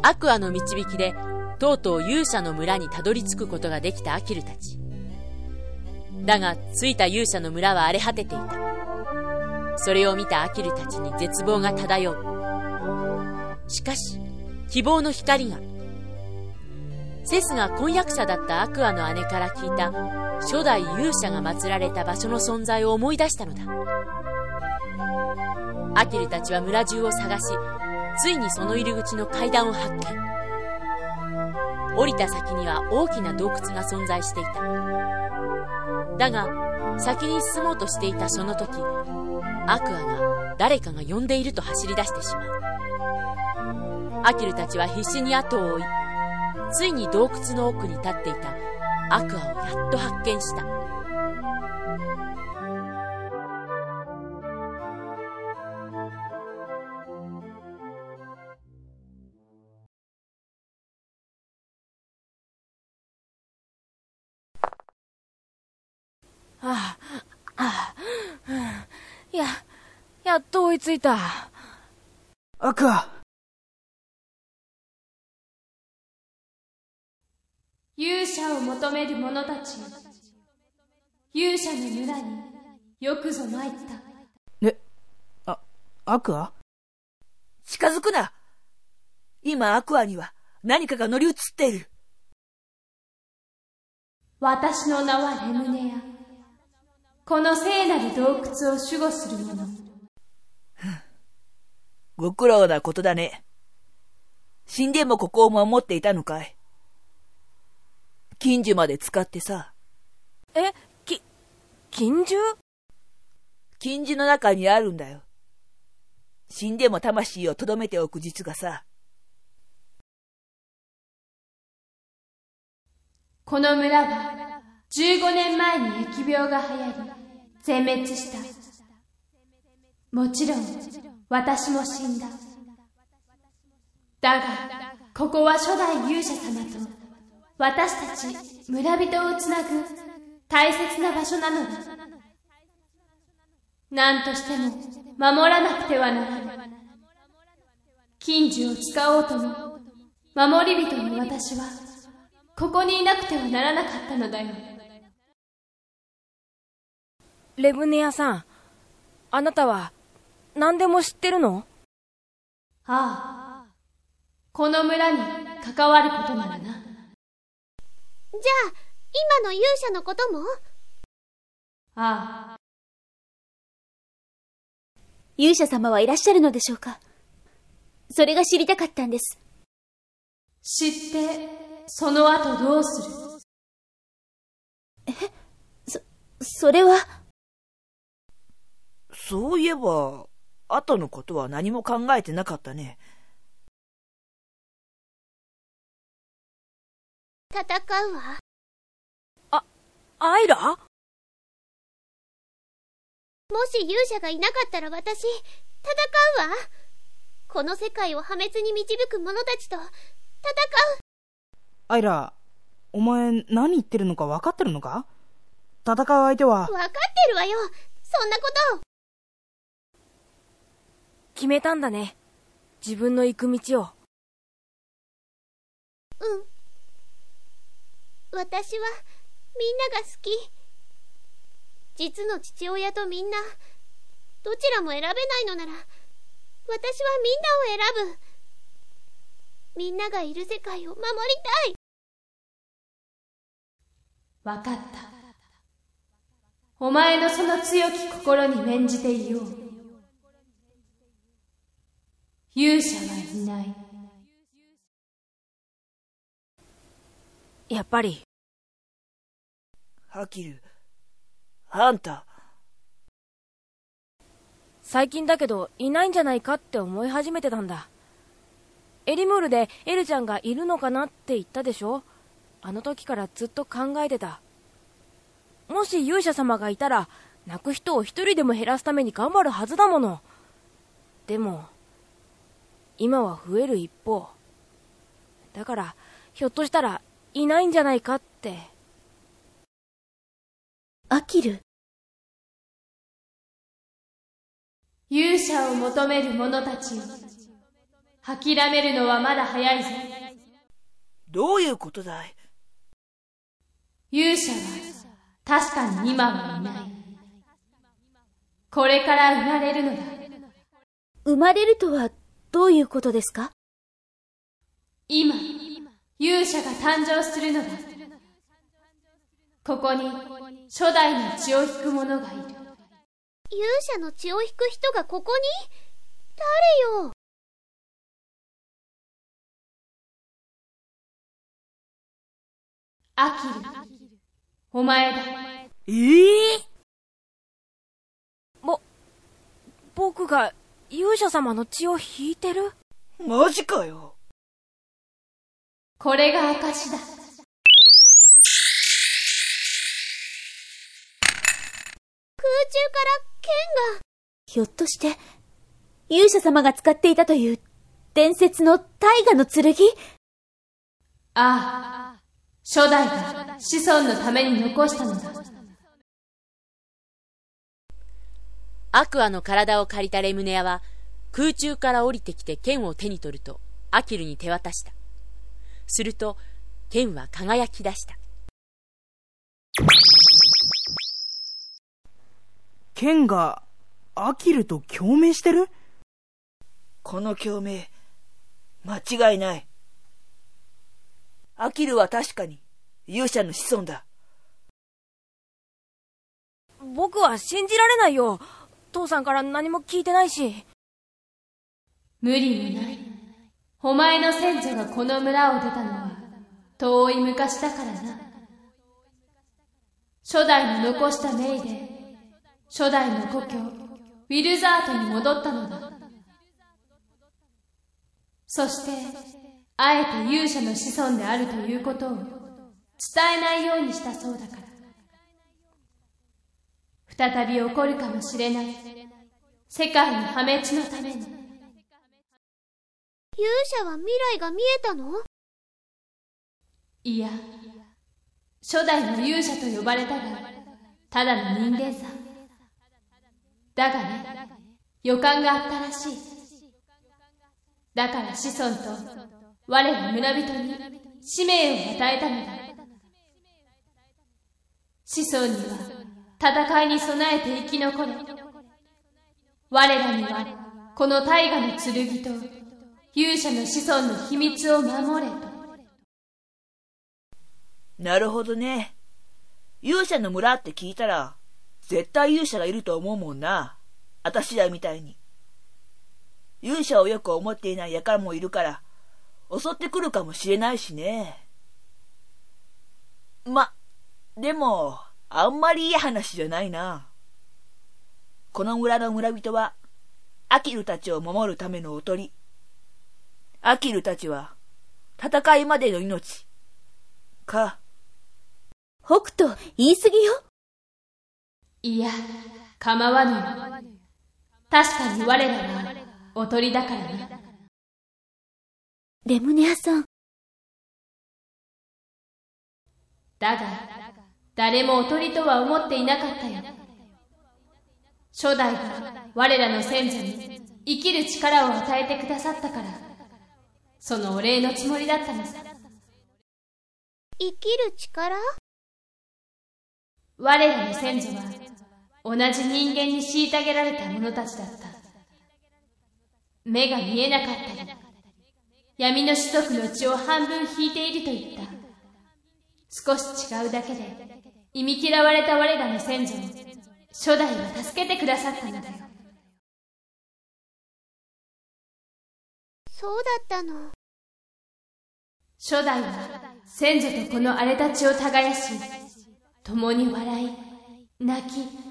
アクアの導きでとうとう勇者の村にたどり着くことができたアキルたち。だが着いた勇者の村は荒れ果てていた。それを見たアキルたちに絶望が漂う。しかし希望の光が。セスが婚約者だったアクアの姉から聞いた初代勇者が祀られた場所の存在を思い出したのだ。アキルたちは村中を探し、ついにその入り口の階段を発見。降りた先には大きな洞窟が存在していた。だが先に進もうとしていたその時、アクアが誰かが呼んでいると走り出してしまう。アキルたちは必死に後を追い、ついに洞窟の奥に立っていたアクアをやっと発見した。 やっと追いついた。 アクア。 勇者を求める者たち、勇者の村によくぞ参った。 アクア？ 近づくな。今アクアには何かが乗り移っている。 私の名はレムネア。この聖なる洞窟を守護する者。 ご苦労なことだね。死んでもここを守っていたのかい。金樹まで使ってさ。 金樹？ 金樹の中にあるんだよ。死んでも魂を留めておく術がさ。 この村は15年前に疫病が流行り全滅した。もちろん私も死んだ。だがここは初代勇者様と私たち村人をつなぐ大切な場所なのだ。何としても守らなくてはならない。金樹を使おうとも守り人の私はここにいなくてはならなかったのだよ。 レブネアさん、あなたは何でも知ってるの？ ああ、この村に関わることならな。 じゃあ今の勇者のことも？ ああ。 勇者様はいらっしゃるのでしょうか？それが知りたかったんです。 知ってその後どうする？ それは。 そういえば後のことは何も考えてなかったね。 戦うわ。 アイラ？ もし勇者がいなかったら私、戦うわ。この世界を破滅に導く者たちと戦う。 アイラ、お前何言ってるのか分かってるのか？戦う相手は。 分かってるわよ。そんなこと。 決めたんだね。自分の行く道を。 うん。私はみんなが好き。実の父親とみんな、どちらも選べないのなら、私はみんなを選ぶ。みんながいる世界を守りたい。 わかった。お前のその強き心に免じていよう。勇者はいない。 やっぱり。 アキル、あんた。 最近だけどいないんじゃないかって思い始めてたんだ。エリムールでエルちゃんがいるのかなって言ったでしょ。あの時からずっと考えてた。もし勇者様がいたら泣く人を一人でも減らすために頑張るはずだもの。でも今は増える一方だから、ひょっとしたらいないんじゃないかって。 アキル。 勇者を求める者たちよ、 諦めるのはまだ早いぞ。 どういうことだい？ 勇者は確かに今はいない。これから生まれるのだ。 生まれるとはどういうことですか？ 今、勇者が誕生するのだ。ここに初代の血を引く者がいる。 勇者の血を引く人がここに？誰よ？ アキル、お前だ。 僕が勇者様の血を引いてる？ マジかよ。 これが証だ。 空中から剣が。 ひょっとして勇者様が使っていたという伝説の大河の剣？ ああ、初代が子孫のために残したのだ。 アクアの体を借りたレムネアは空中から降りてきて剣を手に取るとアキルに手渡した。すると剣は輝き出した。 剣がアキルと共鳴してる？ この共鳴、間違いない。アキルは確かに勇者の子孫だ。 僕は信じられないよ。父さんから何も聞いてないし。 無理もない。お前の先祖がこの村を出たのは遠い昔だからな。初代の残した命で初代の故郷ウィルザートに戻ったのだ。そしてあえて勇者の子孫であるということを伝えないようにしたそうだから。再び起こるかもしれない世界の破滅のために。 勇者は未来が見えたの？ いや、初代の勇者と呼ばれたがただの人間さ。だがね、予感があったらしい。だから子孫と我ら村人に使命を与えたのだ。子孫には戦いに備えて生き残れ。我らにはこの大河の剣と勇者の子孫の秘密を守れと。 なるほどね。勇者の村って聞いたら絶対勇者がいると思うもんな。あたしらみたいに。勇者をよく思っていない輩もいるから襲ってくるかもしれないしね。でもあんまりいい話じゃないな。この村の村人はアキルたちを守るためのおとり。アキルたちは戦いまでの命か。 北斗、言い過ぎよ。 いや、構わぬよ。確かに我らはおとりだからな。 レムネアさん。 だが誰もおとりとは思っていなかったよ。初代が我らの先祖に生きる力を与えてくださったからそのお礼のつもりだったのさ。 生きる力？ 我らの先祖は同じ人間に虐げられた者たちだった。目が見えなかったり闇の種族の血を半分引いているといった少し違うだけで忌み嫌われた我らの先祖を初代は助けてくださったのだよ。 そうだったの。 初代は先祖とこの荒れた血を耕し共に笑い泣き